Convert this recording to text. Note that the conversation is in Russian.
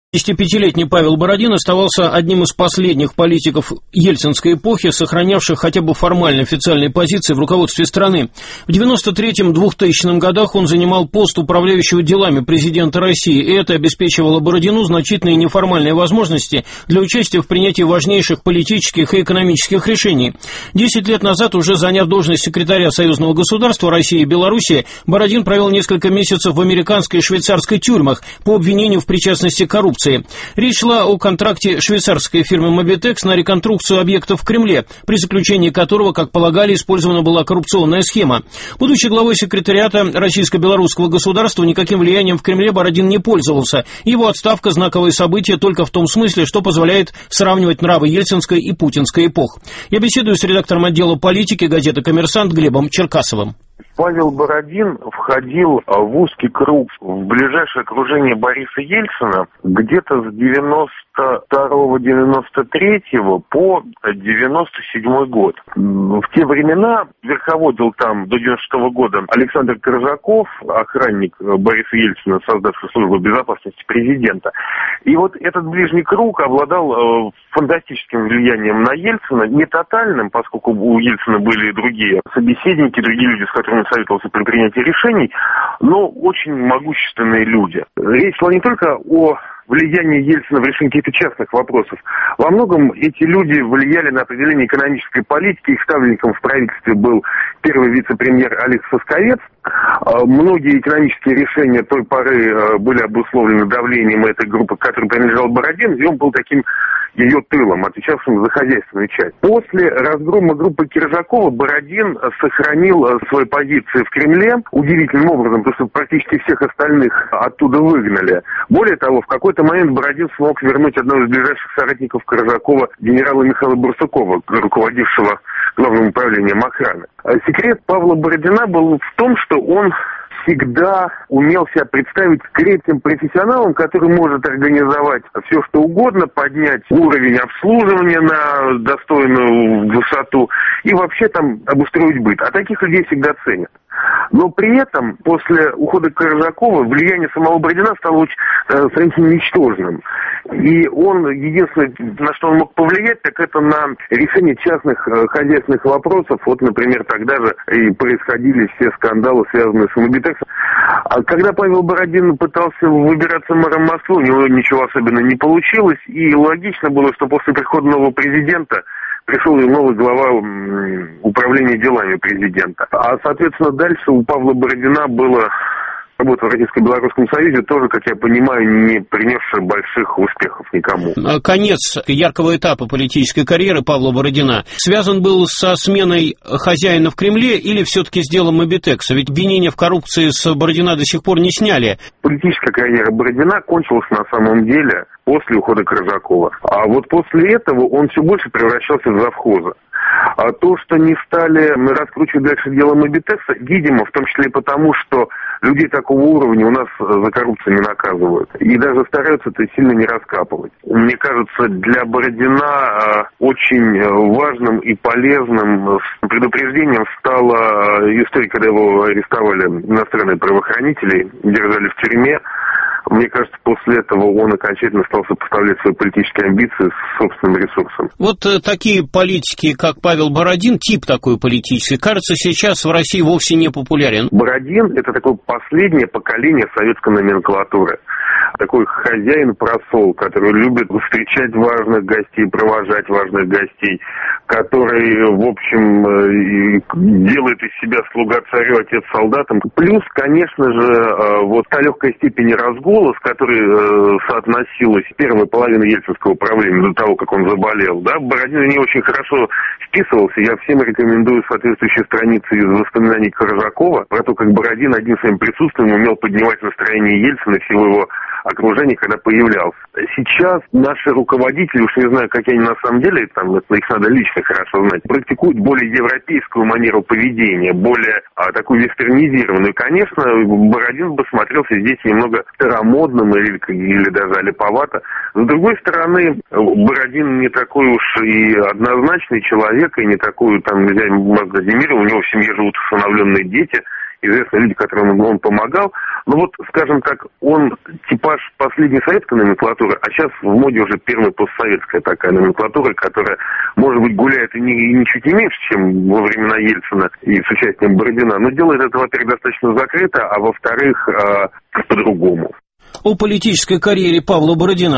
55-летний Павел Бородин оставался одним из последних политиков ельцинской эпохи, сохранявших хотя бы формально официальные позиции в руководстве страны. В 1993-2000 годах он занимал пост управляющего делами президента России, и это обеспечивало Бородину значительные неформальные возможности для участия в принятии важнейших политических и экономических решений. 10 лет назад, уже заняв должность секретаря союзного государства России и Белоруссии, Бородин провел несколько месяцев в американской и швейцарской тюрьмах по обвинению в причастности к коррупции. Речь шла о контракте швейцарской фирмы «Мобитекс» на реконструкцию объектов в Кремле, при заключении которого, как полагали, использована была коррупционная схема. Будучи главой секретариата российско-белорусского государства, никаким влиянием в Кремле Бородин не пользовался. Его отставка – знаковое событие только в том смысле, что позволяет сравнивать нравы ельцинской и путинской эпох. Я беседую с редактором отдела политики газеты «Коммерсант» Глебом Черкасовым. Павел Бородин входил в узкий круг в ближайшее окружение Бориса Ельцина где-то с 92-93 по 97 год. В те времена верховодил там до 96 года Александр Коржаков, охранник Бориса Ельцина, создавший службу безопасности президента. И вот этот ближний круг обладал фантастическим влиянием на Ельцина, не тотальным, поскольку у Ельцина были другие собеседники, другие люди, с которыми советовался при принятии решений, но очень могущественные люди. Речь шла не только о влияние Ельцина в решении каких-то частных вопросов. Во многом эти люди влияли на определение экономической политики. Их ставленником в правительстве был первый вице-премьер Олег Сосковец. Многие экономические решения той поры были обусловлены давлением этой группы, к которой принадлежал Бородин, и он был таким ее тылом, отвечавшим за хозяйственную часть. После разгрома группы Киржакова Бородин сохранил свои позиции в Кремле удивительным образом, потому что практически всех остальных оттуда выгнали. Более того, в какой-то момент Бородин смог вернуть одного из ближайших соратников Коржакова, генерала Михаила Барсукова, руководившего главным управлением охраны. Секрет Павла Бородина был в том, что он всегда умел себя представить крепким профессионалом, который может организовать все, что угодно, поднять уровень обслуживания на достойную высоту и вообще там обустроить быт. А таких людей всегда ценят. Но при этом, после ухода Коржакова, влияние самого Бородина стало очень сравнительно ничтожным. И он, единственное, на что он мог повлиять, так это на решение частных хозяйственных вопросов. Вот, например, тогда же и происходили все скандалы, связанные с Мобитексом. А когда Павел Бородин пытался выбираться мэром Москвы, у него ничего особенно не получилось. И логично было, что после прихода нового президента пришел и новый глава управления делами президента. А, соответственно, дальше у Павла Бородина было работа в Российско-Белорусском Союзе, тоже, как я понимаю, не принесшая больших успехов никому. Конец яркого этапа политической карьеры Павла Бородина связан был со сменой хозяина в Кремле или все-таки с делом Мобитекса? Ведь обвинения в коррупции с Бородина до сих пор не сняли. Политическая карьера Бородина кончилась на самом деле после ухода Коржакова. А вот после этого он все больше превращался в завхоза. А то, что не стали раскручивать дальше дело Мобитекса, видимо, в том числе и потому, что людей такого уровня у нас за коррупцию не наказывают. И даже стараются это сильно не раскапывать. Мне кажется, для Бородина очень важным и полезным предупреждением стала история, когда его арестовали иностранные правоохранители, держали в тюрьме. Мне кажется, после этого он окончательно стал сопоставлять свои политические амбиции с собственным ресурсом. Вот такие политики, как Павел Бородин, тип такой политический, кажется, сейчас в России вовсе не популярен. Бородин – это такое последнее поколение советской номенклатуры. Такой хозяин-просол, который любит встречать важных гостей, провожать важных гостей, который, в общем, делает из себя слуга царю, отец солдатам. Плюс, конечно же, вот та легкая степень разгула, с которой соотносилась первая половина ельцинского правления до того, как он заболел, да, Бородин не очень хорошо вписывался. Я всем рекомендую соответствующие страницы из воспоминаний Коржакова про то, как Бородин одним своим присутствием умел поднимать настроение Ельцина и всего его окружения, когда появлялся. Сейчас наши руководители, уж не знаю, какие они на самом деле, там, их надо лично хорошо знать, практикуют более европейскую манеру поведения, более такую вестернизированную. Конечно, Бородин бы смотрелся здесь немного старомодным или даже аляповато. С другой стороны, Бородин не такой уж и однозначный человек, и не такой, там, нельзя ему у него в семье живут усыновленные дети, известные люди, которым он помогал. Ну вот, скажем так, он типаж последней советской номенклатуры, а сейчас в моде уже первая постсоветская такая номенклатура, которая, может быть, гуляет и ничуть не меньше, чем во времена Ельцина и с участием Бородина, но делает это, во-первых, достаточно закрыто, а во-вторых, по-другому. О политической карьере Павла Бородина